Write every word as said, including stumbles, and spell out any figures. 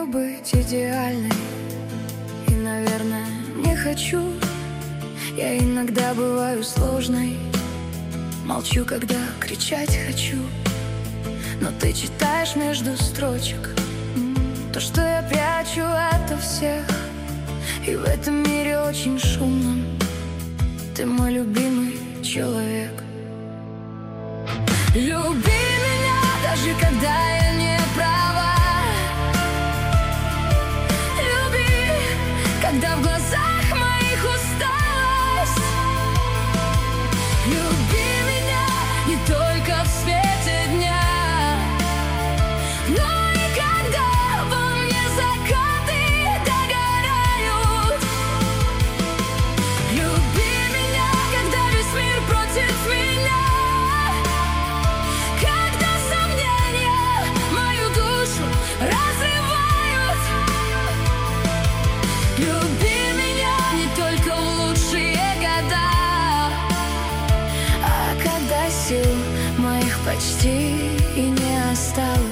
быть идеальной, и, наверное, не хочу. Я иногда бываю сложной, молчу, когда кричать хочу. Но ты читаешь между строчек то, что я прячу ото всех. И в этом мире очень шумном ты мой любимый человек. Люби меня, даже когда я не права. Люби, когда в глазах моих усталость. Люби меня не только в свете дня, но и когда во мне закаты догорают. Люби меня, когда весь мир против меня, когда сомнения мою душу разрывают. Люби меня не только в лучшие года, а когда сил моих почти и не осталось.